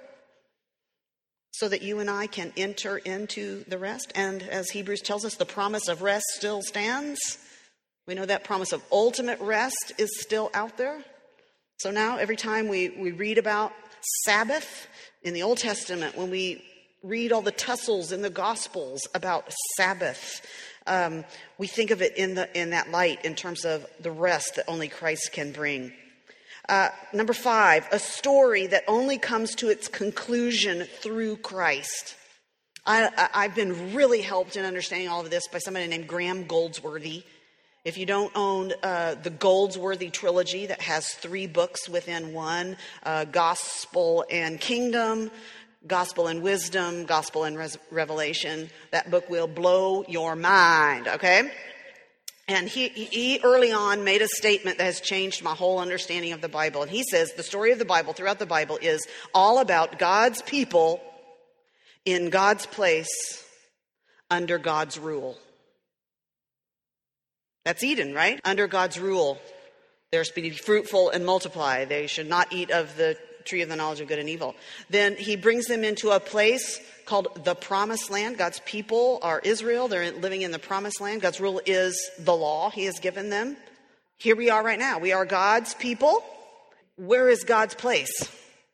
so that you and I can enter into the rest. And as Hebrews tells us, the promise of rest still stands. We know that promise of ultimate rest is still out there. So now every time we read about Sabbath in the Old Testament, when we read all the tussles in the Gospels about Sabbath, we think of it in that light in terms of the rest that only Christ can bring. Number 5, a story that only comes to its conclusion through Christ. I've been really helped in understanding all of this by somebody named Graham Goldsworthy. If you don't own the Goldsworthy trilogy that has 3 books within one, Gospel and Kingdom, Gospel and Wisdom, Gospel and Revelation, that book will blow your mind, okay? And he early on made a statement that has changed my whole understanding of the Bible. And he says the story of the Bible throughout the Bible is all about God's people in God's place under God's rule. That's Eden, right? Under God's rule. They're to be fruitful and multiply. They should not eat of the tree of the knowledge of good and evil. Then he brings them into a place called the Promised Land. God's people are Israel. They're living in the Promised Land. God's rule is the law he has given them. Here we are right now. We are God's people. Where is God's place?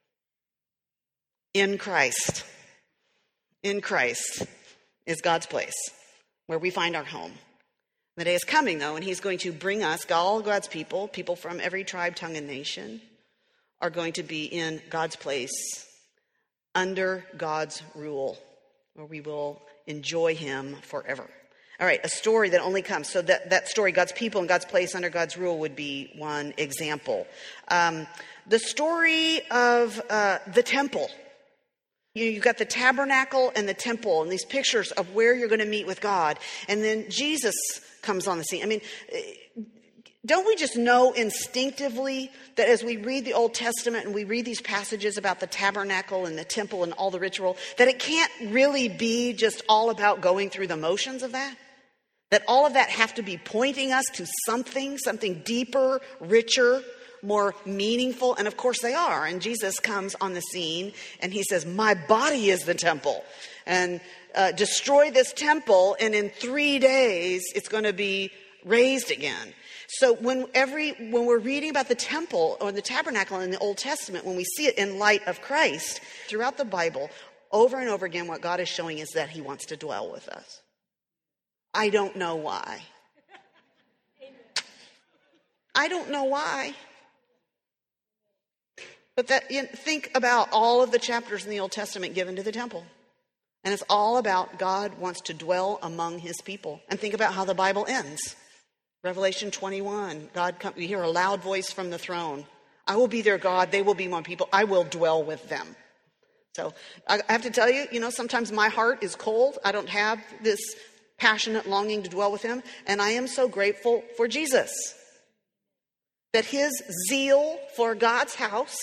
In Christ. In Christ is God's place, where we find our home. The day is coming, though, and he's going to bring us, all God's people from every tribe, tongue, and nation, are going to be in God's place, under God's rule, where we will enjoy him forever. All right, a story that only comes. So that story, God's people in God's place under God's rule, would be one example. The story of the temple. You've got the tabernacle and the temple and these pictures of where you're going to meet with God. And then Jesus comes on the scene. I mean, don't we just know instinctively that as we read the Old Testament and we read these passages about the tabernacle and the temple and all the ritual, that it can't really be just all about going through the motions of that? That all of that have to be pointing us to something deeper, richer, more meaningful, and of course they are. And Jesus comes on the scene and he says, my body is the temple, and destroy this temple, and in 3 days it's going to be raised again. So when we're reading about the temple or the tabernacle in the Old Testament, when we see it in light of Christ, throughout the Bible, over and over again, what God is showing is that he wants to dwell with us. I don't know why. I don't know why. But think about all of the chapters in the Old Testament given to the temple. And it's all about God wants to dwell among his people. And think about how the Bible ends. Revelation 21, you hear a loud voice from the throne. I will be their God, they will be my people, I will dwell with them. So I have to tell you, sometimes my heart is cold. I don't have this passionate longing to dwell with him. And I am so grateful for Jesus. That his zeal for God's house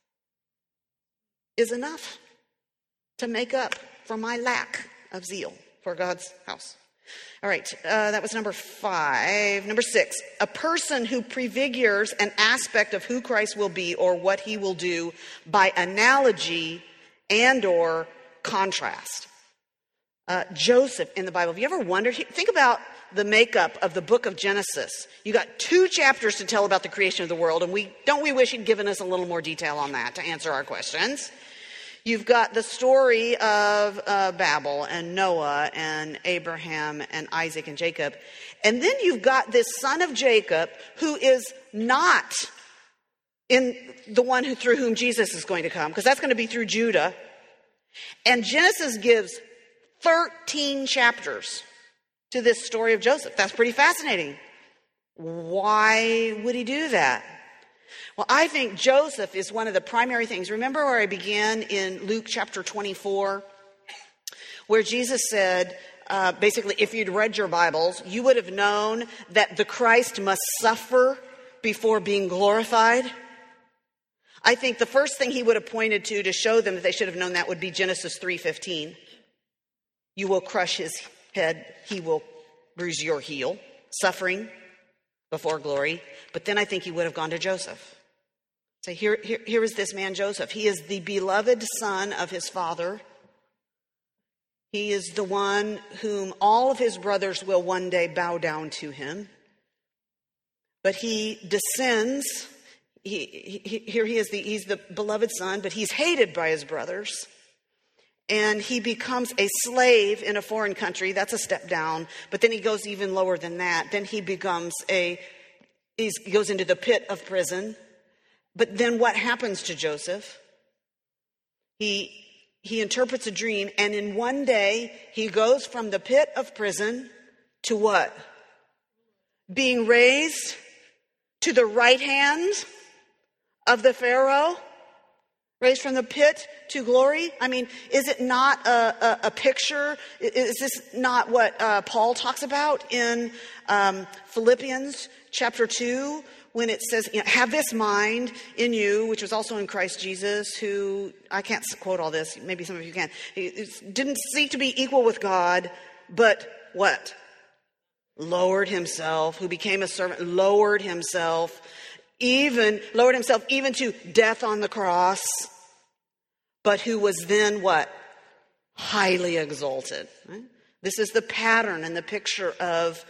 is enough to make up for my lack of zeal for God's house. All right, that was number 5. Number 6, a person who prefigures an aspect of who Christ will be or what he will do by analogy and or contrast. Joseph in the Bible. Have you ever wondered? Think about the makeup of the book of Genesis. You got 2 chapters to tell about the creation of the world, and we wish he'd given us a little more detail on that to answer our questions. You've got the story of Babel and Noah and Abraham and Isaac and Jacob. And then you've got this son of Jacob who is not in the one through whom Jesus is going to come, because that's going to be through Judah. And Genesis gives 13 chapters to this story of Joseph. That's pretty fascinating. Why would he do that? Well, I think Joseph is one of the primary things. Remember where I began in Luke chapter 24, where Jesus said, basically, if you'd read your Bibles, you would have known that the Christ must suffer before being glorified. I think the first thing he would have pointed to show them that they should have known that would be Genesis 3:15. You will crush his head, he will bruise your heel, suffering before glory. But then I think he would have gone to Joseph. So here is this man Joseph. He is the beloved son of his father. He is the one whom all of his brothers will one day bow down to him. But he descends. Here he is, he's the beloved son, but he's hated by his brothers. And he becomes a slave in a foreign country. That's a step down. But then he goes even lower than that. Then he becomes he goes into the pit of prison. But then what happens to Joseph? He interprets a dream, and in one day, he goes from the pit of prison to what? Being raised to the right hand of the Pharaoh, raised from the pit to glory. I mean, is it not a picture? Is this not what Paul talks about in Philippians chapter 2, when it says, have this mind in you, which was also in Christ Jesus, who, I can't quote all this, maybe some of you can, he didn't seek to be equal with God, but what? Lowered himself, who became a servant, lowered himself even to death on the cross, but who was then what? Highly exalted. Right? This is the pattern and the picture of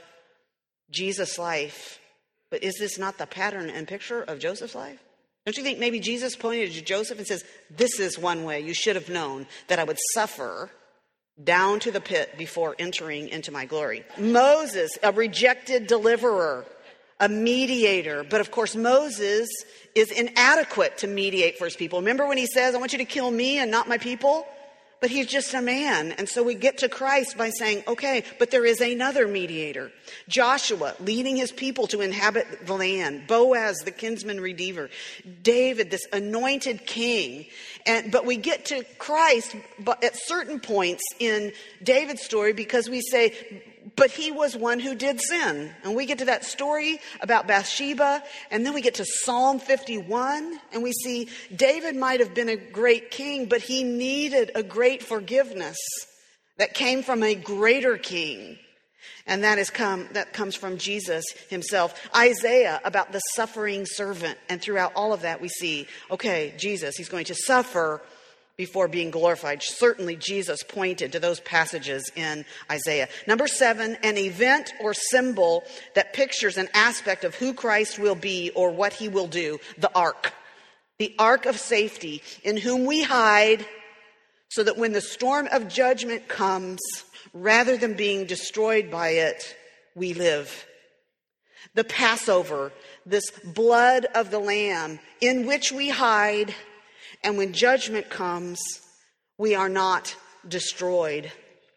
Jesus' life. But is this not the pattern and picture of Joseph's life? Don't you think maybe Jesus pointed to Joseph and says, this is one way you should have known that I would suffer down to the pit before entering into my glory. Moses, a rejected deliverer, a mediator. But of course, Moses is inadequate to mediate for his people. Remember when he says, I want you to kill me and not my people? But he's just a man. And so we get to Christ by saying, okay, but there is another mediator. Joshua leading his people to inhabit the land. Boaz, the kinsman redeemer. David, this anointed king. But we get to Christ at certain points in David's story because we say, but he was one who did sin. And we get to that story about Bathsheba, and then we get to Psalm 51, and we see David might have been a great king, but he needed a great forgiveness that came from a greater king. And that comes from Jesus himself. Isaiah, about the suffering servant. And throughout all of that, we see, okay, Jesus, he's going to suffer before being glorified. Certainly Jesus pointed to those passages in Isaiah. Number 7, an event or symbol that pictures an aspect of who Christ will be or what he will do. The ark. The ark of safety, in whom we hide so that when the storm of judgment comes, rather than being destroyed by it, we live. The Passover, this blood of the Lamb in which we hide, and when judgment comes, we are not destroyed.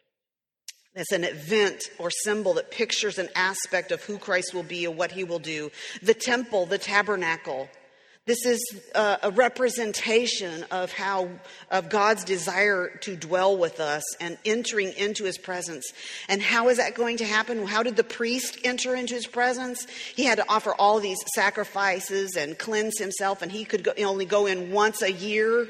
That's an event or symbol that pictures an aspect of who Christ will be or what he will do. The temple, the tabernacle. This is a representation of God's desire to dwell with us and entering into his presence. And how is that going to happen? How did the priest enter into his presence? He had to offer all these sacrifices and cleanse himself, and he could only go in once a year.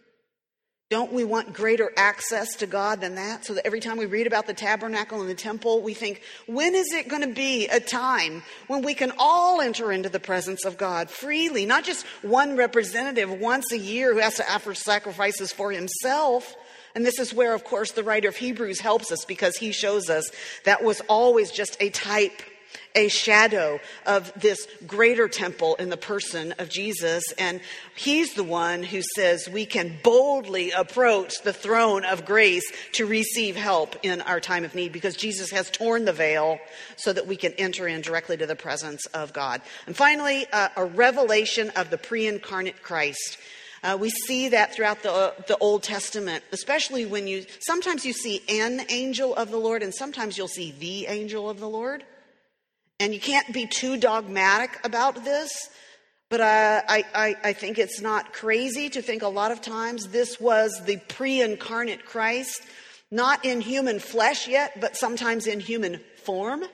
Don't we want greater access to God than that? So that every time we read about the tabernacle and the temple, we think, when is it going to be a time when we can all enter into the presence of God freely? Not just one representative once a year who has to offer sacrifices for himself. And this is where, of course, the writer of Hebrews helps us, because he shows us that was always just a type, a shadow of this greater temple in the person of Jesus. And he's the one who says we can boldly approach the throne of grace to receive help in our time of need, because Jesus has torn the veil so that we can enter in directly to the presence of God. And finally, a revelation of the pre-incarnate Christ. We see that throughout the Old Testament, especially when sometimes you see an angel of the Lord, and sometimes you'll see the angel of the Lord. And you can't be too dogmatic about this, but I think it's not crazy to think a lot of times this was the pre-incarnate Christ, not in human flesh yet, but sometimes in human form.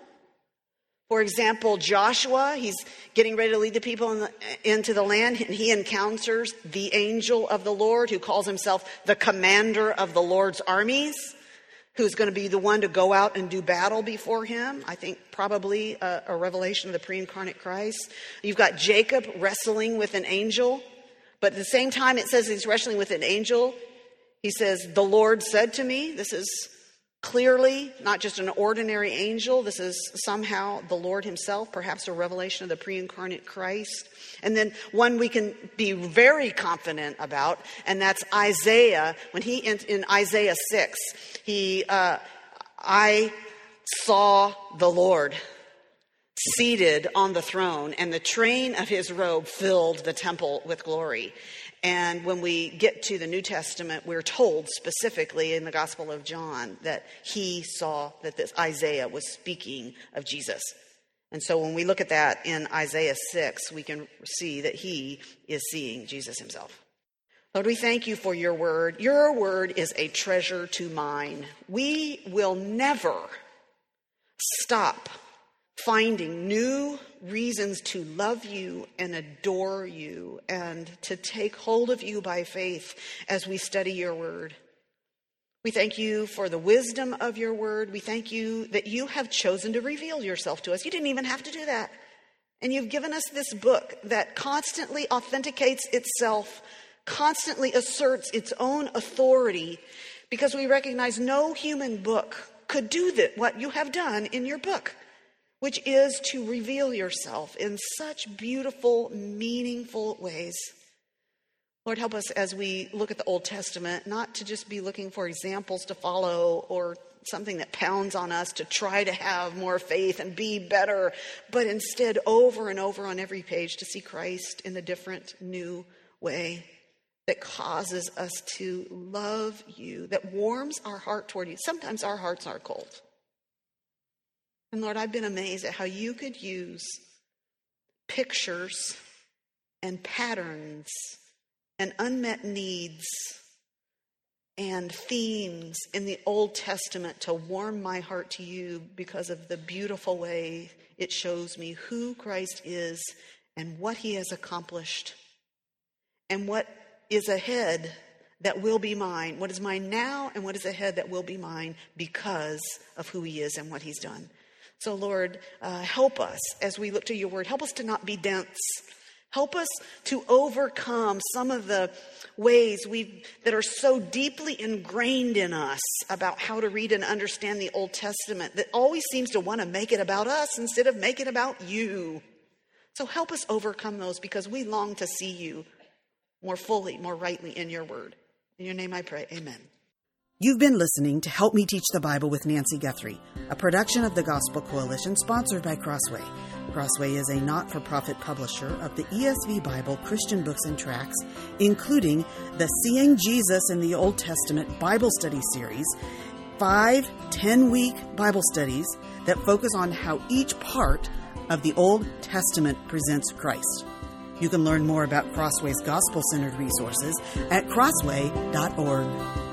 For example, Joshua, he's getting ready to lead the people into the land, and he encounters the angel of the Lord, who calls himself the commander of the Lord's armies, who's going to be the one to go out and do battle before him. I think probably a revelation of the pre-incarnate Christ. You've got Jacob wrestling with an angel, but at the same time it says he's wrestling with an angel. He says, the Lord said to me, this is Clearly, not just an ordinary angel. This is somehow the Lord himself, perhaps a revelation of the pre-incarnate Christ. And then one we can be very confident about, and that's Isaiah. When he, in Isaiah 6, I saw the Lord seated on the throne, and the train of his robe filled the temple with glory. And when we get to the New Testament, we're told specifically in the Gospel of John that he saw that this Isaiah was speaking of Jesus. And so when we look at that in Isaiah 6, we can see that he is seeing Jesus himself. Lord, we thank you for your word. Your word is a treasure to mine. We will never stop finding new reasons to love you and adore you and to take hold of you by faith as we study your word. We thank you for the wisdom of your word. We thank you that you have chosen to reveal yourself to us. You didn't even have to do that. And you've given us this book that constantly authenticates itself, constantly asserts its own authority, because we recognize no human book could do that, what you have done in your book, which is to reveal yourself in such beautiful, meaningful ways. Lord, help us as we look at the Old Testament, not to just be looking for examples to follow or something that pounds on us to try to have more faith and be better, but instead over and over on every page to see Christ in a different, new way that causes us to love you, that warms our heart toward you. Sometimes our hearts are cold. And Lord, I've been amazed at how you could use pictures and patterns and unmet needs and themes in the Old Testament to warm my heart to you because of the beautiful way it shows me who Christ is and what he has accomplished and what is ahead that will be mine, what is mine now and what is ahead that will be mine because of who he is and what he's done. So, Lord, help us as we look to your word. Help us to not be dense. Help us to overcome some of the ways that are so deeply ingrained in us about how to read and understand the Old Testament that always seems to want to make it about us instead of make it about you. So help us overcome those because we long to see you more fully, more rightly in your word. In your name I pray, amen. You've been listening to Help Me Teach the Bible with Nancy Guthrie, a production of the Gospel Coalition sponsored by Crossway. Crossway is a not-for-profit publisher of the ESV Bible, Christian books and tracts, including the Seeing Jesus in the Old Testament Bible Study Series, 5 10-week Bible studies that focus on how each part of the Old Testament presents Christ. You can learn more about Crossway's gospel-centered resources at crossway.org.